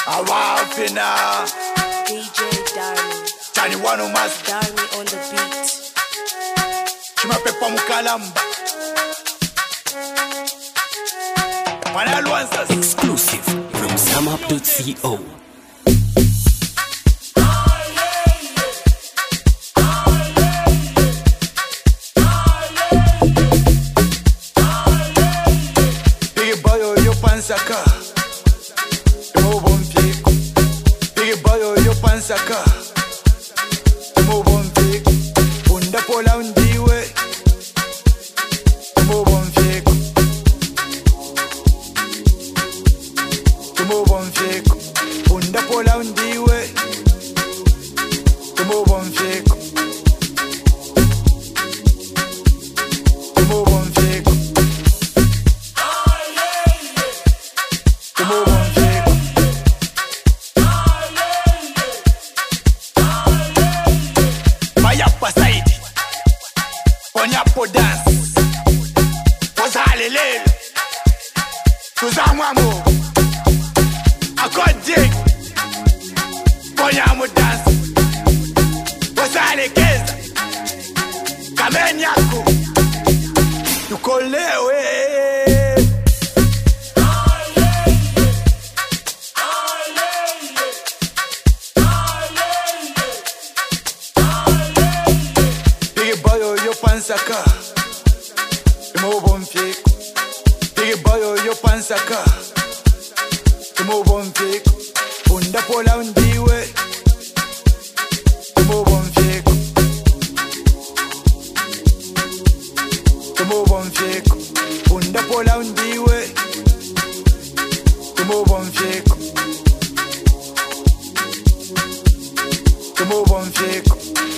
Awafina DJ Darmy. Tani wanu mas Darmy on the beat. Chimapepa mukalamba Panalwansas Exclusive from SamUp.co. Big boy yo pansaka Mo bonfico Big boy yo pansaka Mo bonfico Unda pola undiwe Mo bonfico Mo bonfico Unda pola undiwe Mo bonfico Mo bonfico Mo bonfico Vaya pa side Ponya po dance Pozale lele Tuzamwa mo Akodjek Ponya mo dance Pozale keza Kamenyako Tukolewe Big boy yo pansaka Mo bonfico Big boy yo pansaka Mo bonfico Unda pola undiwe Mo bonfico Mo bonfico Unda pola undiwe Mo bonfico Mo bonfico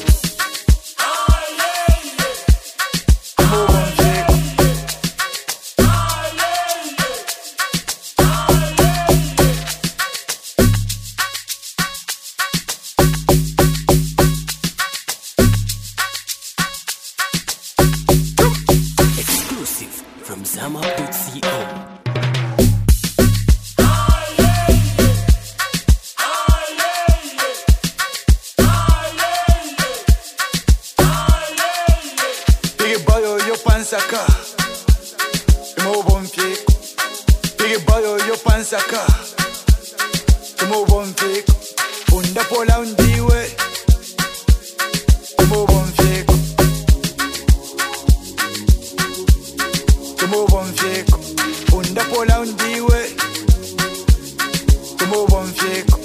Mo bonfico Exclusive from SamUp.co. Big boy yo pansaka Mo bonfico Big boy yo pansaka Mo bonfico Unda pola undiwe Mo bonfico Mo bonfico Unda pola undiwe Mo bonfico